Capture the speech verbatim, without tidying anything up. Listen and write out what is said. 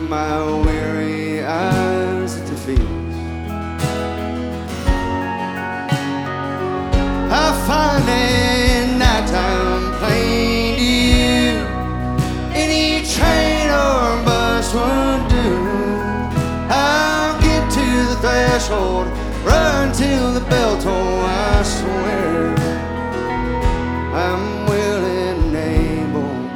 my weary eyes at your feet. I find a nighttime plane to you. Any train or bus would do. I'll get to the threshold, run till the bell toll. I swear I'm